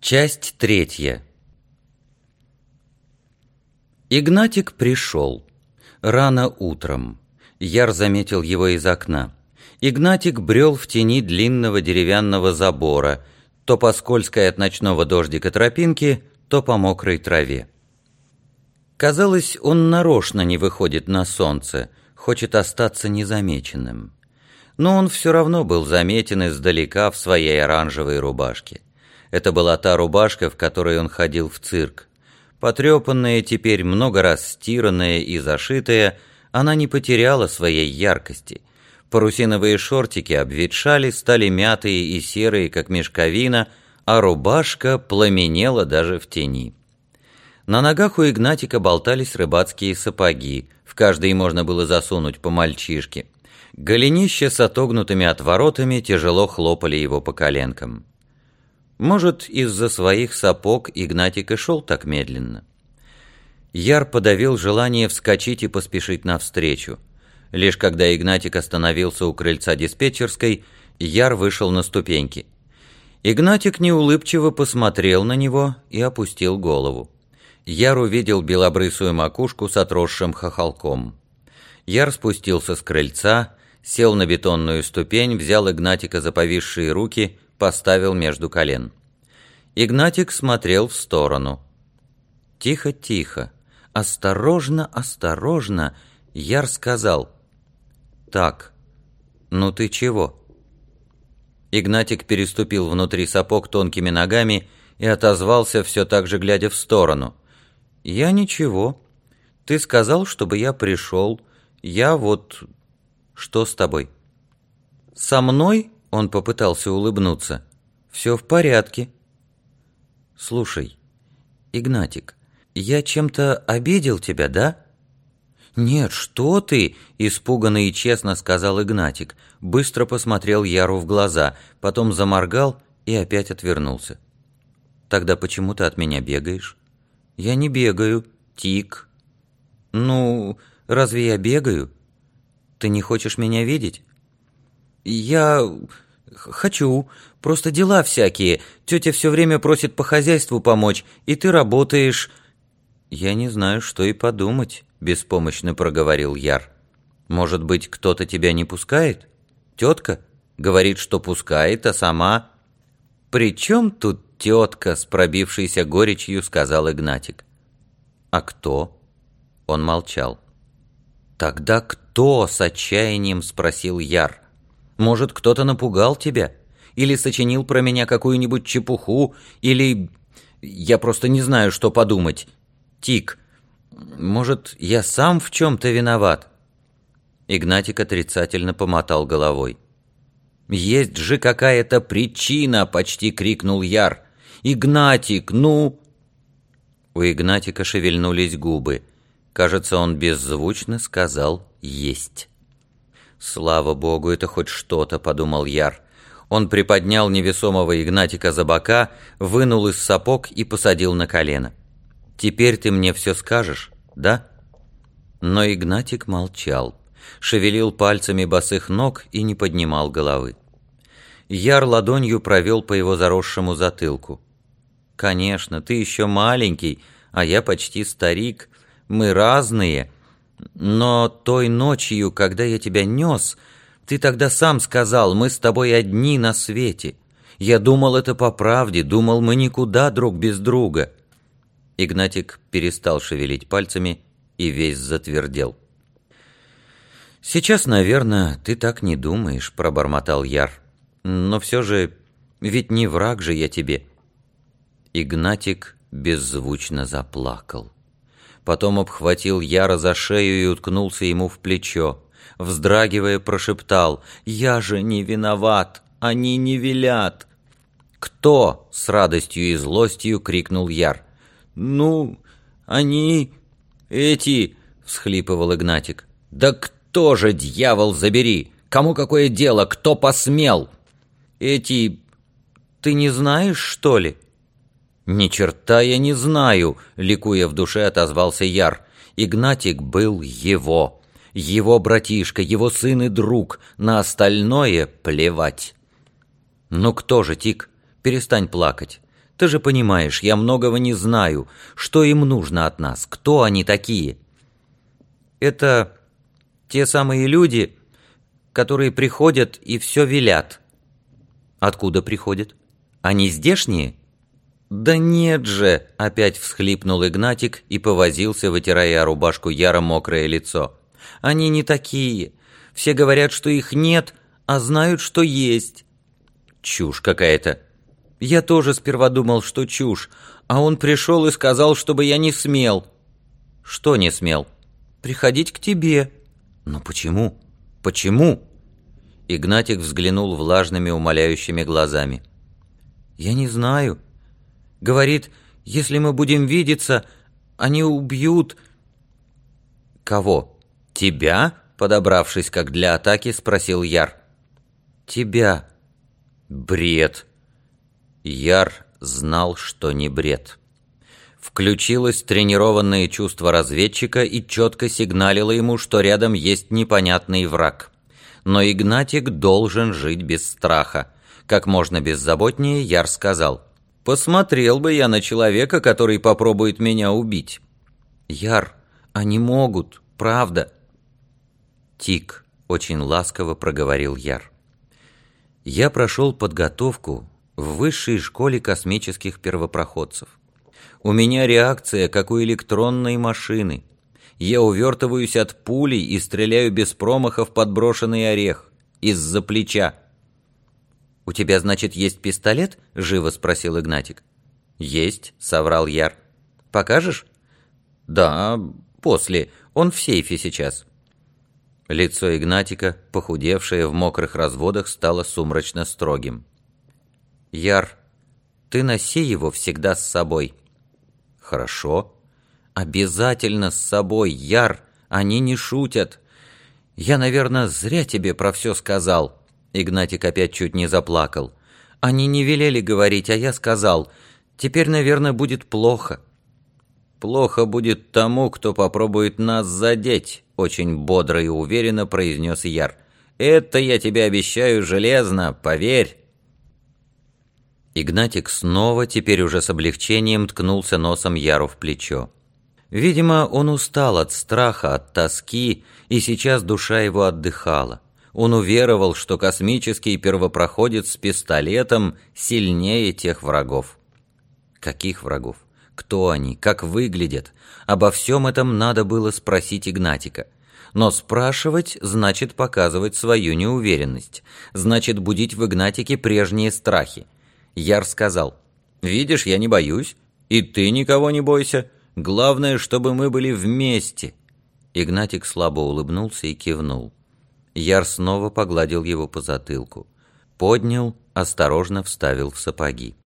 Часть третья. Игнатик пришел. Рано утром. Яр заметил его из окна. Игнатик брел в тени длинного деревянного забора, то по скользкой от ночного дождика тропинке, то по мокрой траве. Казалось, он нарочно не выходит на солнце, хочет остаться незамеченным. Но он все равно был заметен издалека в своей оранжевой рубашке. Это была та рубашка, в которой он ходил в цирк. Потрепанная, теперь много раз стиранная и зашитая, она не потеряла своей яркости. Парусиновые шортики обветшали, стали мятые и серые, как мешковина, а рубашка пламенела даже в тени. На ногах у Игнатика болтались рыбацкие сапоги, в каждый можно было засунуть по мальчишке. Голенища с отогнутыми отворотами тяжело хлопали его по коленкам. Может, из-за своих сапог Игнатик и шел так медленно. Яр подавил желание вскочить и поспешить навстречу. Лишь когда Игнатик остановился у крыльца диспетчерской, Яр вышел на ступеньки. Игнатик неулыбчиво посмотрел на него и опустил голову. Яр увидел белобрысую макушку с отросшим хохолком. Яр спустился с крыльца, сел на бетонную ступень, взял Игнатика за повисшие руки, поставил между колен. Игнатик смотрел в сторону. Тихо, тихо, осторожно, осторожно, Яр сказал: «Так, ну ты чего?» Игнатик переступил внутри сапог тонкими ногами и отозвался, все так же глядя в сторону: «Я ничего. Ты сказал, чтобы я пришел. Я вот... Что с тобой?» «Со мной?» — он попытался улыбнуться. «Все в порядке». «Слушай, Игнатик, я чем-то обидел тебя, да?» «Нет, что ты!» — испуганно и честно сказал Игнатик. Быстро посмотрел Яру в глаза, потом заморгал и опять отвернулся. «Тогда почему ты от меня бегаешь?» «Я не бегаю, Тик». «Ну, разве я бегаю? Ты не хочешь меня видеть?» «Я... хочу. Просто дела всякие. Тетя все время просит по хозяйству помочь, и ты работаешь...» «Я не знаю, что и подумать», — беспомощно проговорил Яр. «Может быть, кто-то тебя не пускает? Тетка? Говорит, что пускает, а сама...» «При чем тут тетка?» — с пробившейся горечью сказал Игнатик. «А кто?» Он молчал. «Тогда кто?» — с отчаянием спросил Яр. «Может, кто-то напугал тебя? Или сочинил про меня какую-нибудь чепуху? Или... Я просто не знаю, что подумать. Тик, может, я сам в чем-то виноват?» Игнатик отрицательно помотал головой. «Есть же какая-то причина!» — почти крикнул Яр. «Игнатик, ну...» У Игнатика шевельнулись губы. Кажется, он беззвучно сказал «есть». «Слава богу, это хоть что-то», — подумал Яр. Он приподнял невесомого Игнатика за бока, вынул из сапог и посадил на колено. «Теперь ты мне все скажешь, да?» Но Игнатик молчал, шевелил пальцами босых ног и не поднимал головы. Яр ладонью провел по его заросшему затылку. «Конечно, ты еще маленький, а я почти старик. Мы разные. Но той ночью, когда я тебя нес, ты тогда сам сказал, мы с тобой одни на свете. Я думал это по правде, думал, мы никуда друг без друга». Игнатик перестал шевелить пальцами и весь затвердел. «Сейчас, наверное, ты так не думаешь», — пробормотал Яр. «Но все же, ведь не враг же я тебе». Игнатик беззвучно заплакал. Потом обхватил Яра за шею и уткнулся ему в плечо. Вздрагивая, прошептал: «Я же не виноват, они не велят». «Кто?» — с радостью и злостью крикнул Яр. «Ну, они... эти...» — всхлипывал Игнатик. «Да кто же, дьявол забери! Кому какое дело? Кто посмел?» «Эти... ты не знаешь, что ли?» «Ни черта я не знаю», — ликуя в душе, отозвался Яр. Игнатик был его братишка, его сын и друг, на остальное плевать. «Ну кто же, Тик? Перестань плакать. Ты же понимаешь, я многого не знаю. Что им нужно от нас? Кто они такие?» «Это те самые люди, которые приходят и все велят». «Откуда приходят? Они здешние?» «Да нет же!» — опять всхлипнул Игнатик и повозился, вытирая о рубашку Яра мокрое лицо. «Они не такие. Все говорят, что их нет, а знают, что есть». «Чушь какая-то». «Я тоже сперва думал, что чушь, а он пришел и сказал, чтобы я не смел». «Что не смел?» «Приходить к тебе». «Но почему? Почему?» Игнатик взглянул влажными умоляющими глазами. «Я не знаю. Говорит, если мы будем видеться, они убьют». «Кого? Тебя?» — подобравшись как для атаки, спросил Яр. «Тебя». «Бред». Яр знал, что не бред. Включилось тренированное чувство разведчика и четко сигналило ему, что рядом есть непонятный враг. Но Игнатик должен жить без страха. Как можно беззаботнее Яр сказал: «Посмотрел бы я на человека, который попробует меня убить». «Яр, они могут, правда». «Тик», — очень ласково проговорил Яр. «Я прошел подготовку в высшей школе космических первопроходцев. У меня реакция, как у электронной машины. Я увертываюсь от пули и стреляю без промаха в подброшенный орех. Из-за плеча». «У тебя, значит, есть пистолет?» — живо спросил Игнатик. «Есть», — соврал Яр. «Покажешь?» «Да, после. Он в сейфе сейчас». Лицо Игнатика, похудевшее в мокрых разводах, стало сумрачно строгим. «Яр, ты носи его всегда с собой». «Хорошо». «Обязательно с собой, Яр, они не шутят. Я, наверное, зря тебе про все сказал». Игнатик опять чуть не заплакал. «Они не велели говорить, а я сказал. Теперь, наверное, будет плохо». «Плохо будет тому, кто попробует нас задеть», — очень бодро и уверенно произнес Яр. «Это я тебе обещаю железно, поверь». Игнатик снова, теперь уже с облегчением, ткнулся носом Яру в плечо. Видимо, он устал от страха, от тоски, и сейчас душа его отдыхала. Он уверовал, что космический первопроходец с пистолетом сильнее тех врагов. Каких врагов? Кто они? Как выглядят? Обо всем этом надо было спросить Игнатика. Но спрашивать значит показывать свою неуверенность, значит будить в Игнатике прежние страхи. Яр сказал: «Видишь, я не боюсь, и ты никого не бойся. Главное, чтобы мы были вместе». Игнатик слабо улыбнулся и кивнул. Яр снова погладил его по затылку. Поднял, осторожно вставил в сапоги.